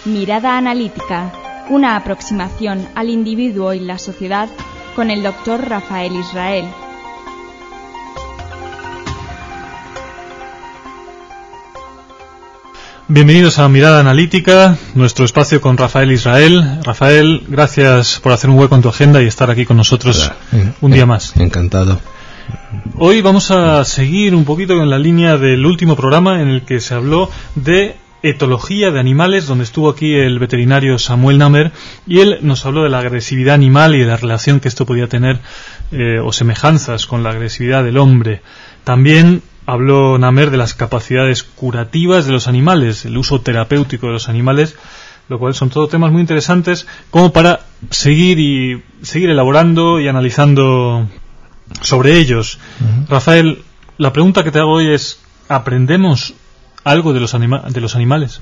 Mirada analítica, una aproximación al individuo y la sociedad con el Dr. Rafael Israel. Bienvenidos a Mirada Analítica, nuestro espacio con Rafael Israel. Rafael, gracias por hacer un hueco en tu agenda y estar aquí con nosotros un día más. Encantado. Hoy vamos a seguir un poquito con la línea del último programa en el que se habló de etología de animales, donde estuvo aquí el veterinario Samuel Namer, y él nos habló de la agresividad animal y de la relación que esto podía tener o semejanzas con la agresividad del hombre. También habló Namer de las capacidades curativas de los animales, el uso terapéutico de los animales, lo cual son todo temas muy interesantes como para seguir elaborando y analizando sobre ellos. Rafael, la pregunta que te hago hoy es: ¿aprendemos algo de los animales?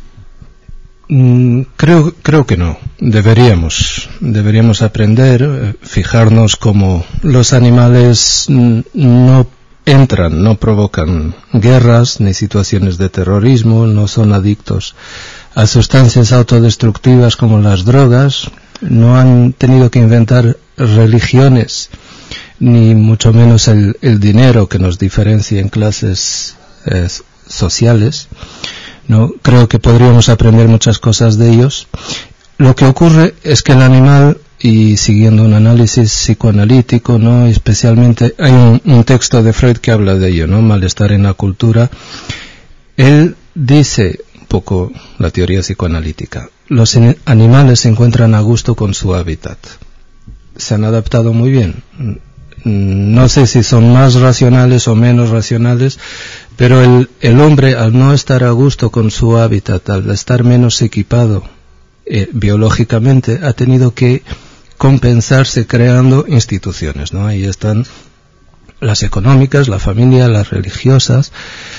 Creo que no. Deberíamos aprender, fijarnos cómo los animales no provocan guerras ni situaciones de terrorismo, no son adictos a sustancias autodestructivas como las drogas, no han tenido que inventar religiones, ni mucho menos el dinero que nos diferencia en clases sociales. No, creo que podríamos aprender muchas cosas de ellos. Lo que ocurre es que el animal, y siguiendo un análisis psicoanalítico, no, especialmente hay un texto de Freud que habla de ello, no, malestar en la cultura. Él dice un poco la teoría psicoanalítica: los animales se encuentran a gusto con su hábitat, se han adaptado muy bien. No sé si son más racionales o menos racionales, pero el hombre, al no estar a gusto con su hábitat, al estar menos equipado biológicamente, ha tenido que compensarse creando instituciones, ¿no? Ahí están las económicas, la familia, las religiosas.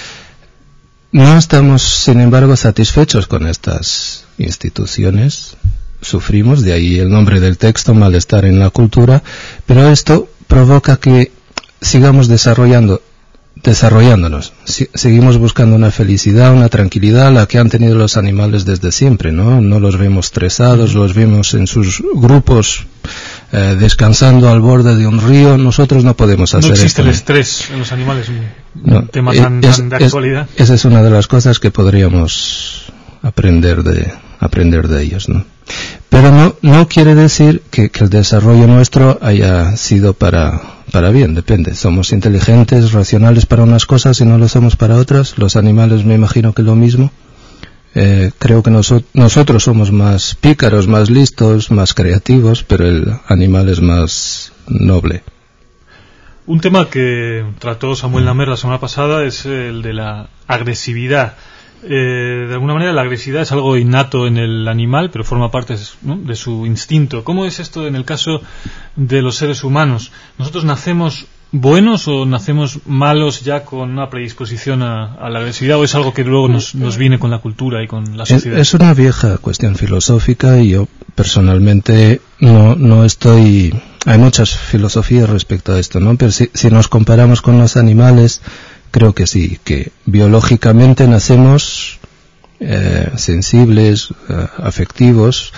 No estamos, sin embargo, satisfechos con estas instituciones. Sufrimos, de ahí el nombre del texto, malestar en la cultura, pero esto provoca que sigamos desarrollándonos. Seguimos buscando una felicidad, una tranquilidad, la que han tenido los animales desde siempre, ¿no? No los vemos estresados, los vemos en sus grupos descansando al borde de un río. Nosotros no podemos hacer esto. No existe el estrés en los animales, un tema tan de actualidad. Esa es una de las cosas que podríamos aprender de ellos, ¿no? Pero no quiere decir que el desarrollo nuestro haya sido para bien, depende. Somos inteligentes, racionales para unas cosas y no lo somos para otras. Los animales, me imagino que lo mismo. Creo que nosotros somos más pícaros, más listos, más creativos, pero el animal es más noble. Un tema que trató Samuel Namer la semana pasada es el de la agresividad. De alguna manera la agresividad es algo innato en el animal, pero forma parte, ¿no?, de su instinto. ¿Cómo es esto en el caso de los seres humanos? ¿Nosotros nacemos buenos o nacemos malos ya con una predisposición a la agresividad, o es algo que luego nos viene con la cultura y con la sociedad? Es una vieja cuestión filosófica, y yo personalmente no estoy... Hay muchas filosofías respecto a esto, ¿no? Pero si nos comparamos con los animales, creo que sí, que biológicamente nacemos sensibles, afectivos.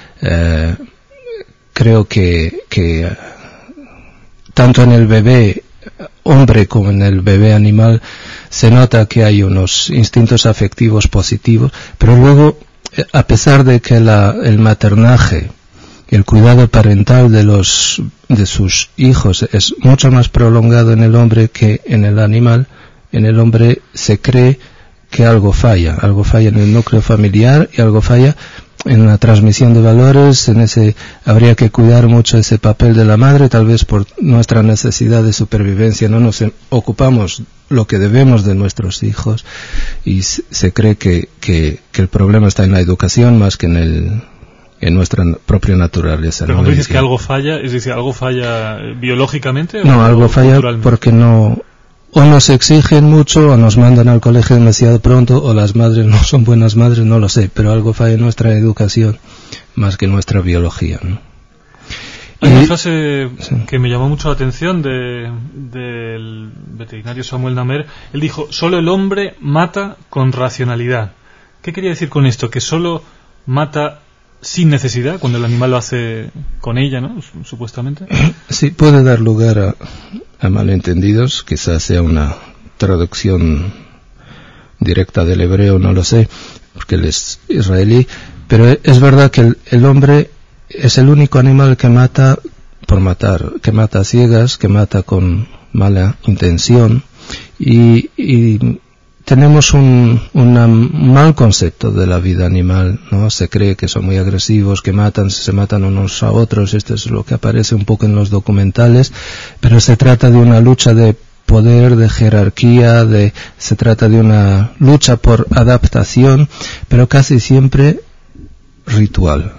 Creo que tanto en el bebé hombre como en el bebé animal se nota que hay unos instintos afectivos positivos, pero luego, a pesar de que el maternaje, el cuidado parental de sus hijos es mucho más prolongado en el hombre que en el animal, en el hombre se cree que algo falla en el núcleo familiar y algo falla en la transmisión de valores. Habría que cuidar mucho ese papel de la madre, tal vez por nuestra necesidad de supervivencia no nos ocupamos lo que debemos de nuestros hijos, y se cree que el problema está en la educación más que en nuestra propia naturaleza. Pero cuando dices que algo falla, es decir, ¿algo falla biológicamente? No, algo falla porque o nos exigen mucho, o nos mandan al colegio demasiado pronto, o las madres no son buenas madres, no lo sé, pero algo falla en nuestra educación más que en nuestra biología, ¿no? Hay una frase que me llamó mucho la atención del veterinario Samuel Namer. Él dijo: solo el hombre mata con racionalidad. ¿Qué quería decir con esto? ¿Que solo mata sin necesidad, cuando el animal lo hace con ella, ¿no? Supuestamente. Sí, puede dar lugar a malentendidos, quizás sea una traducción directa del hebreo, no lo sé, porque él es israelí, pero es verdad que el hombre es el único animal que mata por matar, que mata a ciegas, que mata con mala intención, y tenemos un mal concepto de la vida animal, ¿no? Se cree que son muy agresivos, que se matan unos a otros. Esto es lo que aparece un poco en los documentales, pero se trata de una lucha de poder, de jerarquía, se trata de una lucha por adaptación, pero casi siempre ritual,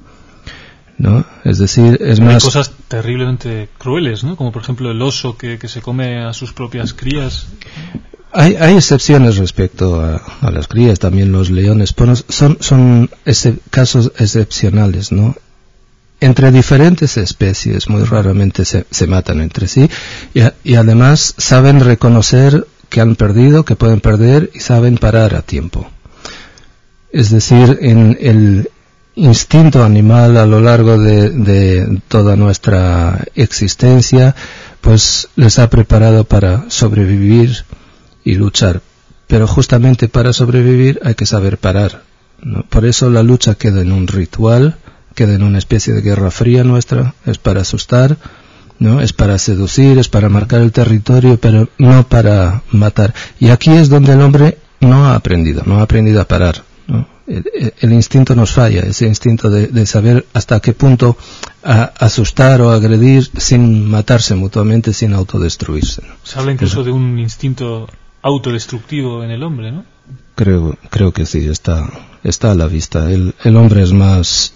¿no? Es decir, hay cosas terriblemente crueles, ¿no? Como por ejemplo el oso que se come a sus propias crías. Hay excepciones respecto a las crías, también los leones, pero son casos excepcionales, ¿no? Entre diferentes especies muy raramente se matan entre sí, y además saben reconocer que han perdido, que pueden perder, y saben parar a tiempo. Es decir, en el instinto animal a lo largo de toda nuestra existencia, pues les ha preparado para sobrevivir y luchar, pero justamente para sobrevivir hay que saber parar, ¿no? Por eso la lucha queda en un ritual, queda en una especie de guerra fría nuestra, es para asustar, ¿no? Es para seducir, es para marcar el territorio, pero no para matar. Y aquí es donde el hombre no ha aprendido a parar, ¿no? El instinto nos falla, ese instinto de saber hasta qué punto asustar o agredir sin matarse mutuamente, sin autodestruirse, ¿no? Se habla incluso de un instinto autodestructivo en el hombre, ¿no? Creo que sí, está a la vista. El hombre es más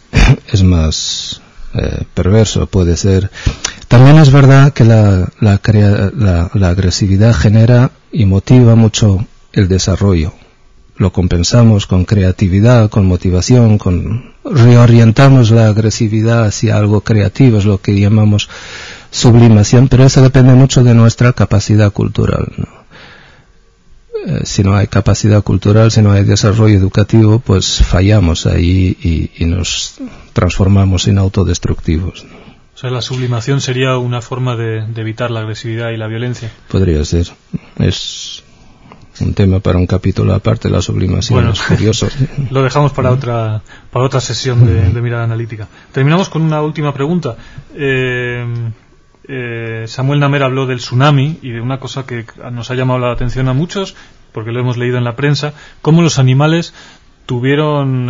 perverso, puede ser. También es verdad que la agresividad genera y motiva mucho el desarrollo. Lo compensamos con creatividad, con motivación, reorientamos la agresividad hacia algo creativo, es lo que llamamos sublimación, pero eso depende mucho de nuestra capacidad cultural, ¿no? Si no hay capacidad cultural, si no hay desarrollo educativo, pues fallamos ahí y nos transformamos en autodestructivos, ¿no? O sea, la sublimación sería una forma de evitar la agresividad y la violencia. Podría ser. Es un tema para un capítulo aparte, la sublimación. Bueno, es curioso. Lo dejamos para otra sesión de mirada analítica. Terminamos con una última pregunta. Samuel Namer habló del tsunami y de una cosa que nos ha llamado la atención a muchos, porque lo hemos leído en la prensa, cómo los animales pudieron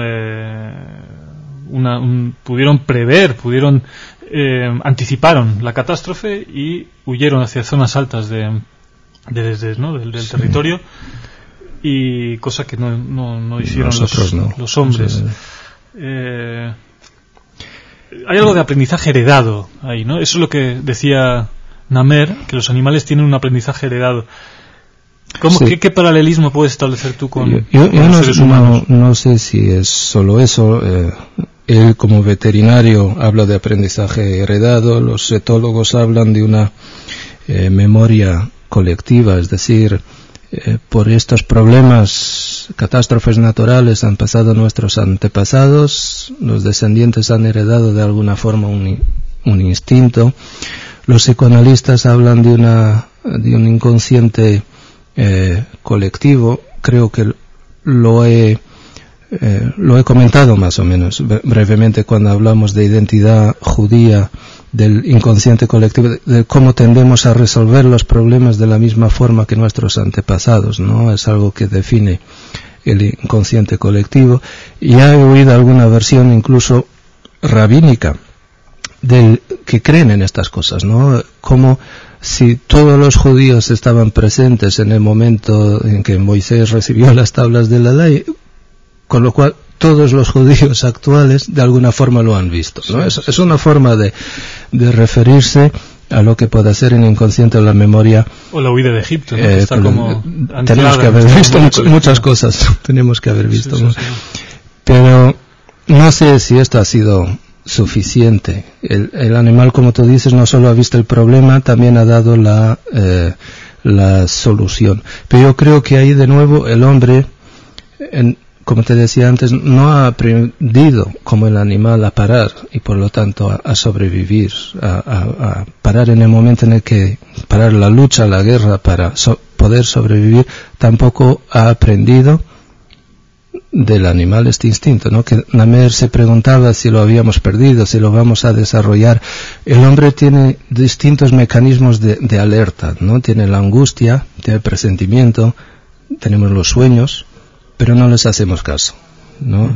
anticiparon la catástrofe y huyeron hacia zonas altas del territorio, y cosa que no hicieron los hombres. Hay algo de aprendizaje heredado ahí, ¿no? Eso es lo que decía Namer, que los animales tienen un aprendizaje heredado. Sí. ¿Qué paralelismo puedes establecer tú con los seres humanos? No sé si es solo eso. Él, como veterinario, habla de aprendizaje heredado. Los etólogos hablan de una memoria colectiva, es decir, por estos problemas, catástrofes naturales, han pasado nuestros antepasados, los descendientes han heredado de alguna forma un instinto. Los psicoanalistas hablan de un inconsciente colectivo. Creo que lo he comentado más o menos brevemente cuando hablamos de identidad judía, del inconsciente colectivo, de cómo tendemos a resolver los problemas de la misma forma que nuestros antepasados, ¿no? Es algo que define el inconsciente colectivo. Y he oído alguna versión incluso rabínica que creen en estas cosas, ¿no? Como si todos los judíos estaban presentes en el momento en que Moisés recibió las tablas de la ley, con lo cual todos los judíos actuales de alguna forma lo han visto, ¿no? Es una forma de referirse a lo que puede ser en inconsciente la memoria. O la huida de Egipto, ¿no? Está como tenemos que haber visto muchas cosas, tenemos que haber visto. Sí. Pero no sé si esto ha sido suficiente. El animal, como tú dices, no solo ha visto el problema, también ha dado la solución. Pero yo creo que ahí de nuevo el hombre, como te decía antes, no ha aprendido como el animal a parar y por lo tanto a sobrevivir, a parar en el momento en el que parar la lucha, la guerra para poder sobrevivir. Tampoco ha aprendido del animal este instinto, ¿no? Que Namer se preguntaba si lo habíamos perdido, si lo vamos a desarrollar. El hombre tiene distintos mecanismos de alerta, ¿no? Tiene la angustia, tiene el presentimiento, tenemos los sueños, pero no les hacemos caso, ¿no?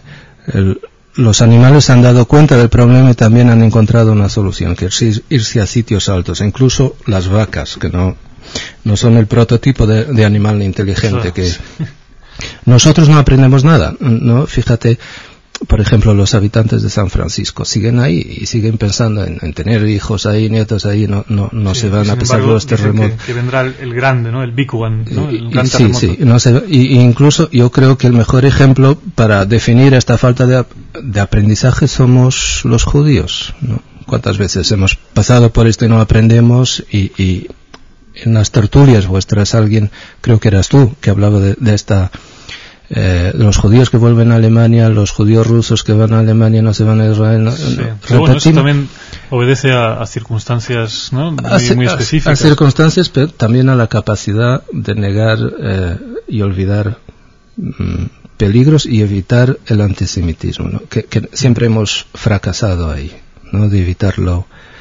Los animales se han dado cuenta del problema y también han encontrado una solución, que es irse a sitios altos. Incluso las vacas, que no son el prototipo de animal inteligente, que nosotros no aprendemos nada, ¿no? Fíjate, por ejemplo, los habitantes de San Francisco siguen ahí y siguen pensando en tener hijos ahí, nietos ahí, no se van a pesar de los terremotos. Que vendrá el grande, ¿no? El big one, ¿no? El gran terremoto. Sí, no se, y incluso yo creo que el mejor ejemplo para definir esta falta de aprendizaje somos los judíos, ¿no? ¿Cuántas veces hemos pasado por esto y no aprendemos? Y en las tertulias vuestras, alguien, creo que eras tú, que hablaba de esta, los judíos que vuelven a Alemania, los judíos rusos que van a Alemania no se van a Israel. Pero bueno, eso también obedece a circunstancias, ¿no? muy específicas. A circunstancias, pero también a la capacidad de negar y olvidar peligros y evitar el antisemitismo, ¿no? Que siempre hemos fracasado ahí, ¿no? De evitarlo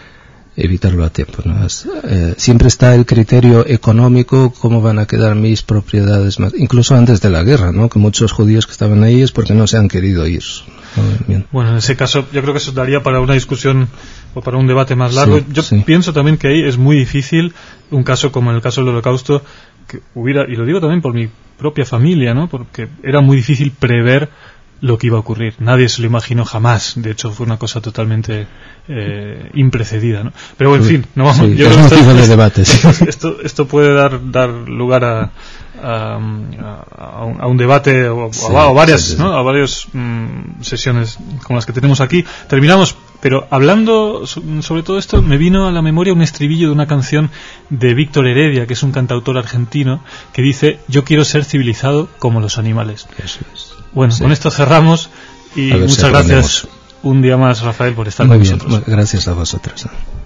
a tiempo, ¿no? Siempre está el criterio económico, cómo van a quedar mis propiedades, más, incluso antes de la guerra, ¿no? Que muchos judíos que estaban ahí es porque no se han querido ir, ¿no? Bien. Bueno, en ese caso yo creo que eso daría para una discusión o para un debate más largo. Yo pienso también que ahí es muy difícil un caso como en el caso del Holocausto, que hubiera, y lo digo también por mi propia familia, ¿no? Porque era muy difícil prever lo que iba a ocurrir. Nadie se lo imaginó jamás. De hecho, fue una cosa totalmente imprecedida, ¿no? Pero en fin, no vamos. Yo creo que de debates. Esto puede dar lugar a un debate o a varias, ¿no? A varias sesiones como las que tenemos aquí. Terminamos, pero hablando sobre todo esto, me vino a la memoria un estribillo de una canción de Víctor Heredia, que es un cantautor argentino, que dice: yo quiero ser civilizado como los animales. Eso es. Bueno, con esto cerramos y muchas gracias un día más, Rafael, por estar con nosotros. Muy bien, gracias a vosotros.